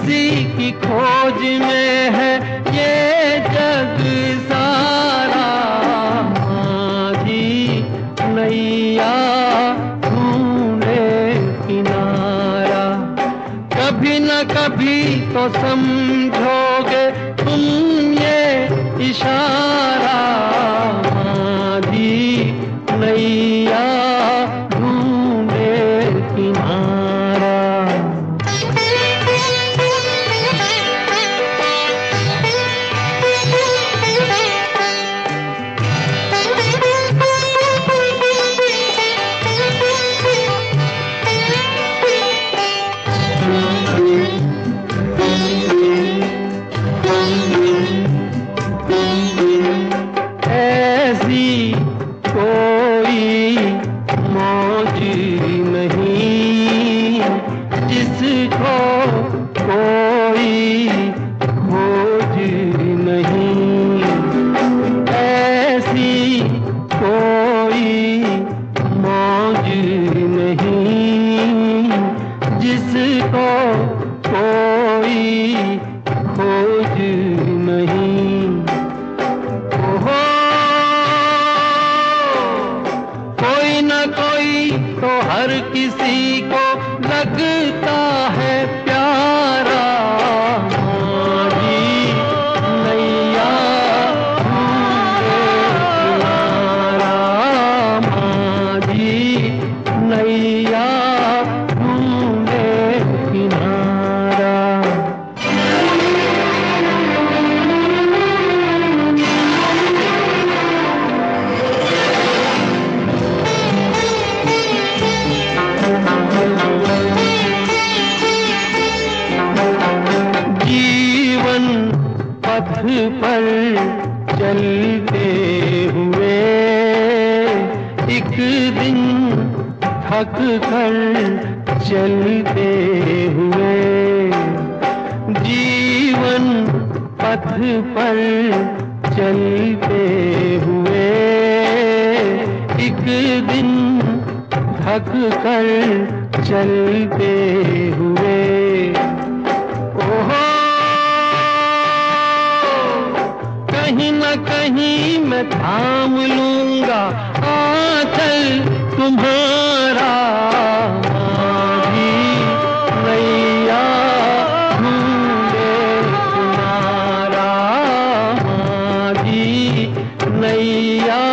किसी की खोज में है ये जग सारा। माझी नैया ढूंढे किनारा, कभी न कभी तो समझोगे तुम ये इशारा। माझी नैया ढूंढे किनारा। ऐसी कोई मौज नहीं जिसको कोई खोज नहीं। ऐसी कोई मौज नहीं जिसको कोई खोज नहीं। ओहो, कोई न कोई तो हर किसी को लगता है प्यारा। माझी नैया ढूंढे किनारा। माझी नैया ढूंढे किनारा। जीवन पथ पर चलते हुए एक दिन थक कर चलते हुए। जीवन पथ पर चलते हुए एक दिन थक कर चलते हुए। ओहो, कहीं न कहीं मैं थाम लूंगा आंचल तुम्हारा। माझी नैया ढूंढे किनारा। माझी नैया